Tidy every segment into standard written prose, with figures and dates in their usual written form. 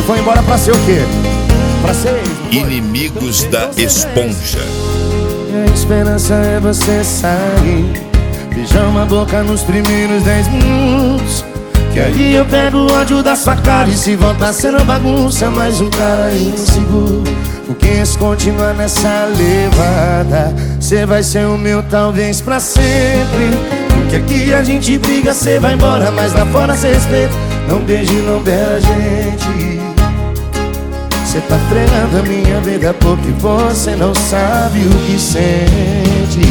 foi embora pra ser o quê? Pra ser Inimigos da Esponja. A esperança é você sair, beijar uma boca nos primeiros 10 minutos, que aí eu pego o ódio da sua cara. E se voltar sendo bagunça, mais um cara inseguro. Porque se continuar nessa levada, cê vai ser o meu talvez pra sempre. Porque aqui a gente briga, cê vai embora, mas lá fora cê respeita. Não beije, não beira a gente. Cê tá fregando a minha vida porque você não sabe o que sente.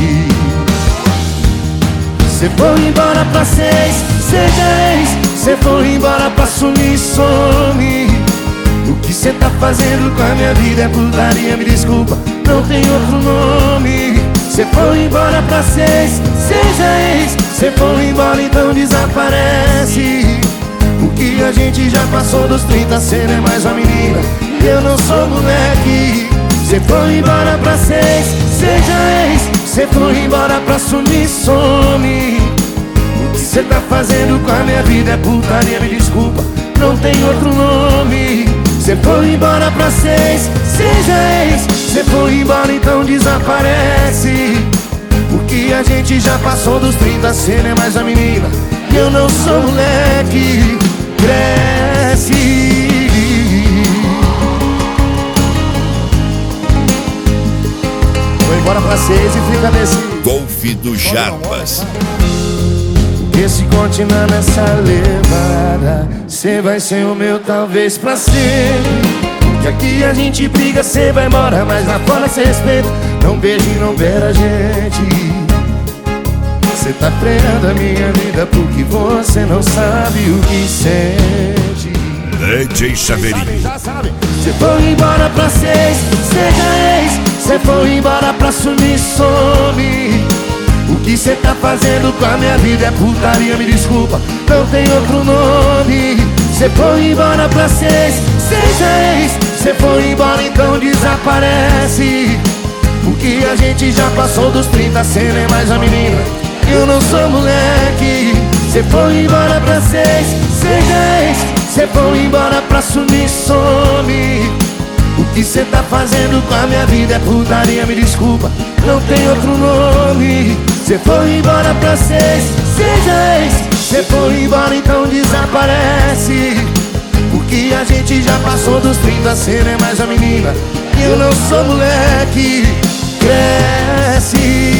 Cê foi embora pra seis, seja ex. Cê foi embora pra sumir, some. O que cê tá fazendo com a minha vida é putaria, me desculpa, não tem outro nome. Cê foi embora pra seis, seja ex. Cê foi embora, então desaparece. O que a gente já passou dos 30, cê não é mais uma menina, eu não sou moleque. Cê foi embora pra seis, seja ex. Cê foi embora pra sumir, some. O que cê tá fazendo com a minha vida é putaria, me desculpa, não tem outro nome. Cê foi embora pra seis, seja ex. Cê foi embora, então desaparece. Porque a gente já passou dos 30, cê não é mais a menina, eu não sou moleque. Cresce. Foi embora pra seis e fica nesse Golfe do Jarbas. Porque se continuar nessa levada, cê vai ser o meu talvez pra sempre. Que aqui a gente briga, cê vai embora, mas lá fora cê respeita. Não beije, não beira a gente. Cê tá freando a minha vida porque você não sabe o que sente. DJ Chaveirinho. Cê foi embora pra seis, seja ex. Cê foi embora pra sumir, some. O que cê tá fazendo com a minha vida é putaria, me desculpa, não tem outro nome. Cê foi embora pra seis, seja ex. Cê foi embora, então desaparece. Porque a gente já passou dos 30, cê não é mais a menina, eu não sou moleque. Cê foi embora pra seis, seja ex. Cê foi embora pra sumir, some. O que cê tá fazendo com a minha vida é putaria, me desculpa, não tem outro nome. Cê foi embora pra seis, seja ex. Cê foi embora, então desaparece. Porque a gente já passou dos 30, cê não é mais a menina, eu não sou moleque. Cresce.